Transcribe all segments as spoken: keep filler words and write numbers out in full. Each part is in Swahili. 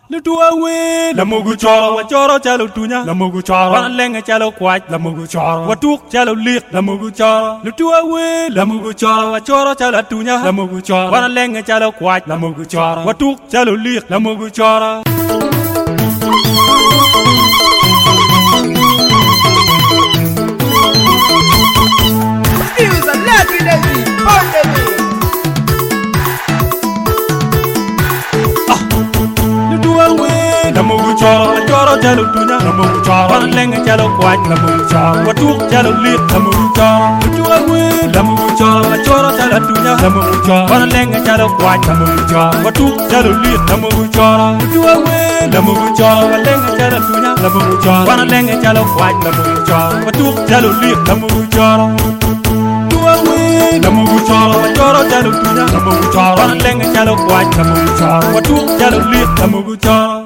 Lutua we la mugu choro wa choro chalo tunya la mugu choro wa lenga chalo kwaj la mugu choro wa tuk chalo lik la mugu choro Lutua we la mugu choro wa choro chalo tunya la mugu choro wa lenga chalo kwaj la mugu choro wa tuk chalo lik la mugu choro News and legendary Pandemic. La mugu choro wa choro chalo tunya la mugu choro wa lenga chalo kwaj la mugu choro wa tuk chalo lik la mugu choro Lutua we la mugu choro wa choro chalo tunya la mugu choro wa lenga chalo kwaj la mugu choro wa tuk chalo lik la mugu choro Lutua we la mugu choro wa lenga chalo tunya la mugu choro wa lenga chalo kwaj la mugu choro wa tuk chalo lik la mugu choro Lutua we la mugu choro wa choro chalo tunya la mugu choro wa lenga chalo kwaj la mugu choro wa tuk chalo lik la mugu choro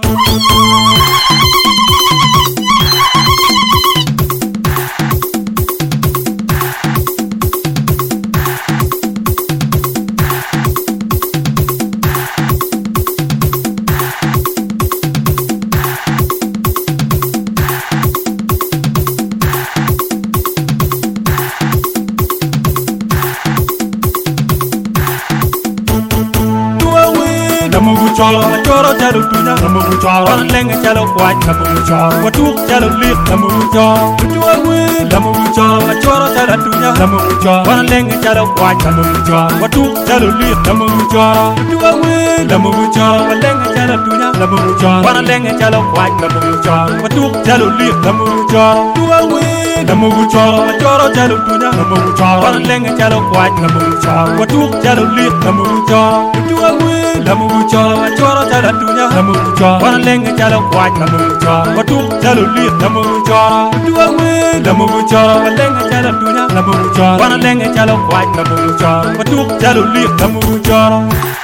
choro wa choro chalo tunya la mugu choro wa lenga chalo kwaj la mugu choro wa tuk chalo lik la mugu choro Lutua we la mugu choro wa choro chalo tunya la mugu choro wa lenga chalo kwaj la mugu choro wa tuk chalo lik la mugu choro Lutua we la mugu choro wa lenga chalo tunya la mugu choro wa lenga chalo kwaj la mugu choro wa tuk chalo lik la mugu choro Lutua we la mugu choro wa choro chalo tunya la mugu choro wa lenga chalo kwaj la mugu choro wa tuk chalo lik la mugu choro Lutua we la mugu choro wa choro chalo tunya la mugu choro wa lenga chalo kwaj la mugu choro wa tuk chalo lik la mugu choro Lutua we la mugu choro wa lenga chalo tunya la mugu choro wa lenga chalo kwaj la mugu choro wa tuk chalo lik la mugu choro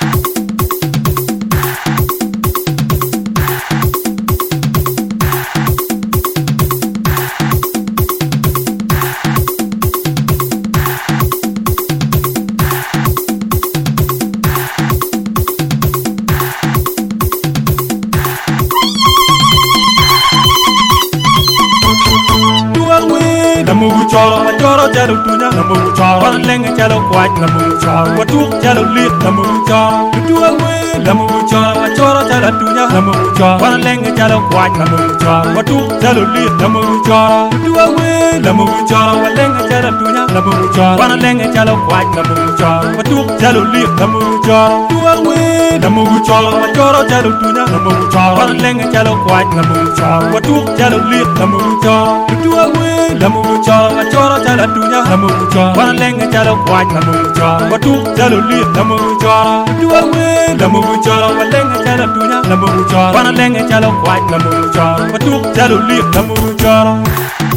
La mugu choro wa choro chalo tunya la mugu choro wa lenga chalo kwaj la mugu choro wa tuk chalo lik la mugu choro Lutua we la mugu choro wa choro chalo tunya la mugu choro wa lenga chalo kwaj la mugu choro wa tuk chalo lik la mugu choro Lutua we la mugu choro wa lenga chalo tunya la mugu choro wa lenga chalo kwaj la mugu choro wa tuk chalo lik la mugu choro Lutua we la mugu choro wa choro chalo tunya la mugu choro wa lenga chalo kwaj la mugu choro wa tuk chalo lik la mugu choro Lutua we la mugu choro wa choro chalo tunya la mugu choro wa lenga chalo kwaj la mugu choro wa tuk chalo lik la mugu choro Lutua we la mugu choro wa lenga chalo tunya la mugu choro wa lenga chalo kwaj la mugu choro wa tuk chalo lik la mugu choro